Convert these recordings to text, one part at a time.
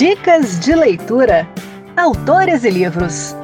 Dicas de leitura. Autores e livros.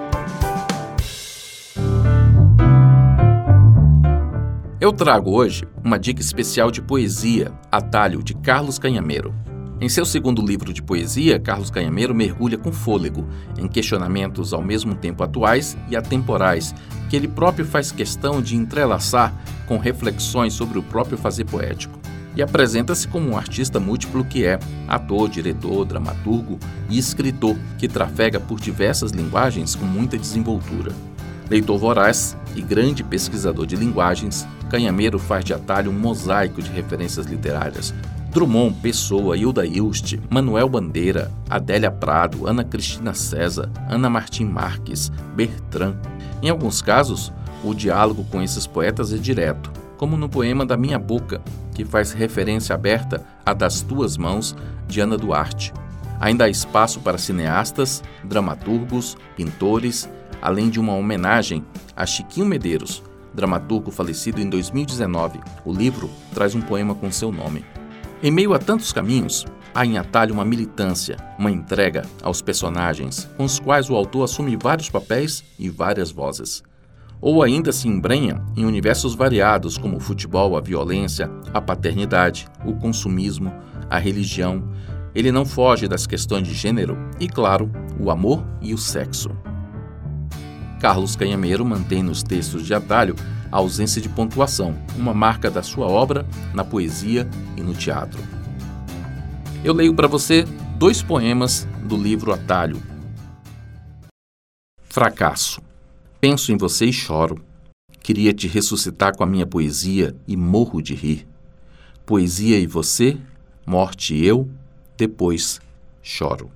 Eu trago hoje uma dica especial de poesia, Atalho, de Carlos Canhameiro. Em seu segundo livro de poesia, Carlos Canhameiro mergulha com fôlego em questionamentos ao mesmo tempo atuais e atemporais, que ele próprio faz questão de entrelaçar com reflexões sobre o próprio fazer poético. E apresenta-se como um artista múltiplo que é ator, diretor, dramaturgo e escritor, que trafega por diversas linguagens com muita desenvoltura. Leitor voraz e grande pesquisador de linguagens, Canhameiro faz de Atalho um mosaico de referências literárias. Drummond, Pessoa, Hilda Hilst, Manuel Bandeira, Adélia Prado, Ana Cristina César, Ana Martim Marques, Bertrand. Em alguns casos, o diálogo com esses poetas é direto, como no poema Da Minha Boca, que faz referência aberta a Das Tuas Mãos, de Ana Duarte. Ainda há espaço para cineastas, dramaturgos, pintores, além de uma homenagem a Chiquinho Medeiros, dramaturgo falecido em 2019. O livro traz um poema com seu nome. Em meio a tantos caminhos, há em Atalho uma militância, uma entrega aos personagens, com os quais o autor assume vários papéis e várias vozes. Ou ainda se embrenha em universos variados como o futebol, a violência, a paternidade, o consumismo, a religião. Ele não foge das questões de gênero e, claro, o amor e o sexo. Carlos Canhameiro mantém nos textos de Atalho a ausência de pontuação, uma marca da sua obra na poesia e no teatro. Eu leio para você 2 poemas do livro Atalho. Fracasso. Penso em você e choro. Queria te ressuscitar com a minha poesia e morro de rir. Poesia e você, morte e eu, depois choro.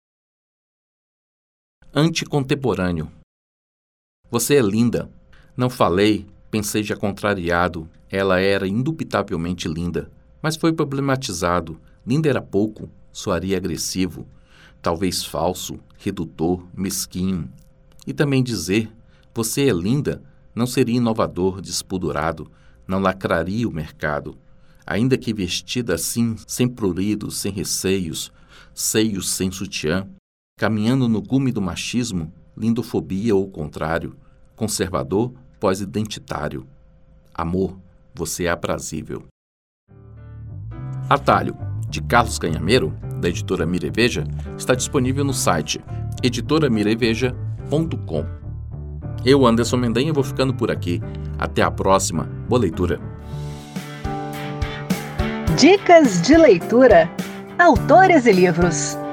Anticontemporâneo. Você é linda. Não falei, pensei já contrariado. Ela era indubitavelmente linda, mas foi problematizado. Linda era pouco, soaria agressivo, talvez falso, redutor, mesquinho. E também dizer, você é linda, não seria inovador, despudorado, não lacraria o mercado. Ainda que vestida assim, sem pruridos, sem receios, seios sem sutiã, caminhando no gume do machismo, lindofobia ou contrário, conservador, pós-identitário. Amor, você é aprazível. Atalho, de Carlos Canhameiro, da editora Mira e Veja, está disponível no site editoramireveja.com. Eu, Anderson Mendanha, vou ficando por aqui. Até a próxima. Boa leitura. Dicas de leitura. Autores e livros.